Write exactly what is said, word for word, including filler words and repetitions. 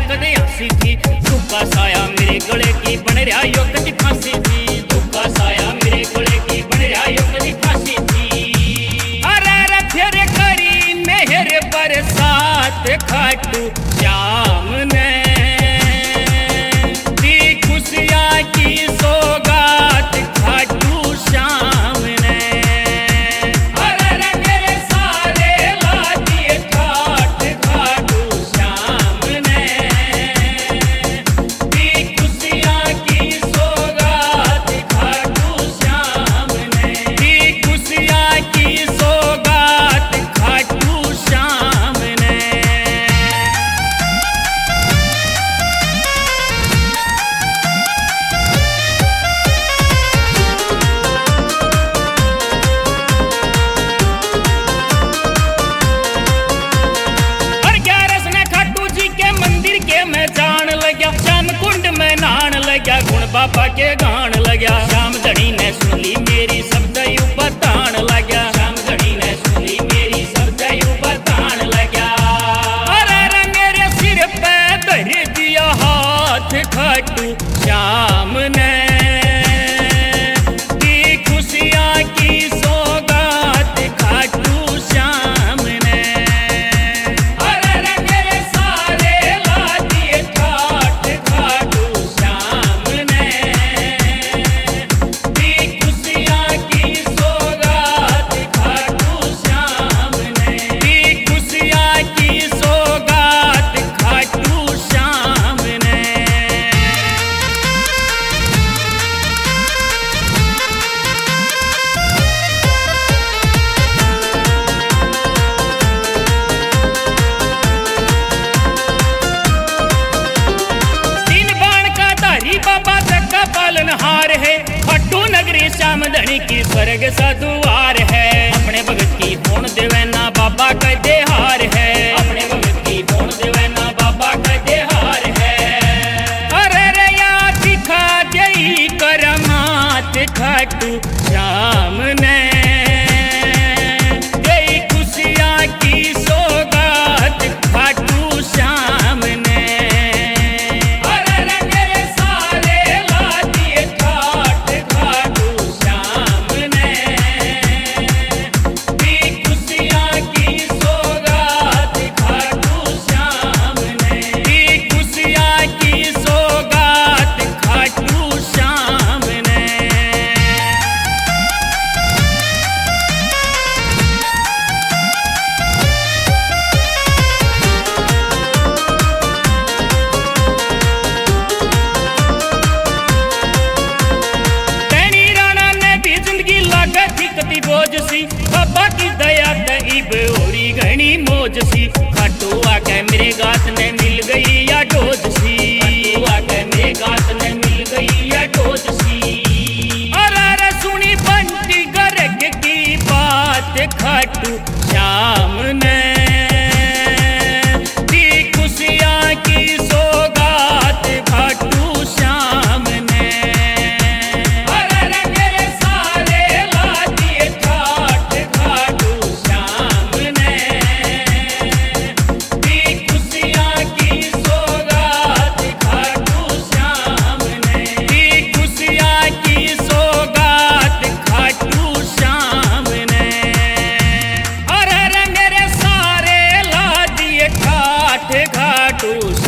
कदे हंसी थी। धोखा साया मेरे गले की बन रहा यो कदी फांसी थी। धोखा साया मेरे गले की बन रहा यो कदी फांसी थी। अरे रे फिर करी मेहर बरसात खाटू श्याम ने दी खुशियाँ की सौगात खाटू श्याम ने। अरे रे मेरे सारे ला दिए ठाट खाटू श्याम ने दी खुशियाँ की सौगात खाटू श्याम ने दी खुशियाँ की सौगात खाटू श्याम ने। और ग्यारस ने खाटू जी के मंदिर के मैं जान लग्या। श्याम कुंड में नहान लग्या गुण बाबा के गान लग्या। श्याम धनी ने सुन ली मेरी शब्द यू बतान लग्या। श्याम धनी ने सुन ली मेरी शब्द यू बतान लग्या। अरे रे मेरे सिर पे धर दिया हाथ खाटू श्याम ने दी खुशियाँ की सौगात खाटू श्याम ने। अरे रे मेरे सारे ला दिए ठाट खाटू श्याम ने दी खुशियाँ की सौगात खाटू श्याम ने दी खुशियाँ की सौगात खाटू श्याम ने। तीन बाण का धारी बाबा जग का पालनहार है। खाटू नगरी श्याम धनी की स्वर्ग सा द्वार है। अपने भगत की होण देवे ना बाबा का देहार है। अपने भगत की होण देवे ना बाबा का देहार है। अरे रे या दिखा जई करमात खाटू श्याम ने देई खुशियाँ की सौगात खाटू श्याम ने। अरे रे मेरे सारे ला दिए ठाट खाटू श्याम ने दी खुशियाँ की सौगात खाटू श्याम ने दी खुशियाँ की सौगात खाटू श्याम ने। टहनी राणा ने भी जिंदगी लागे थी कति बोझ सी। बाबा की दया ते इब होरी घनी मौज सी। खाटू आके मेरे गात ने मिल गई या डोज सी। खाटू आके मेरे गात ने मिल गई या डोज सी। अरे रे सुनी बंटी गर्ग की बात खाटू श्याम ने दी खुशियाँ की सौगात खाटू श्याम ने। अरे रे मेरे सारे ला दिए ठाट खाटू श्याम ने दी खुशियाँ की सौगात खाटू श्याम ने दी खुशियाँ की सौगात खाटू श्याम ने। अरे रे मेरे सारे ला दिए ठाट खाटू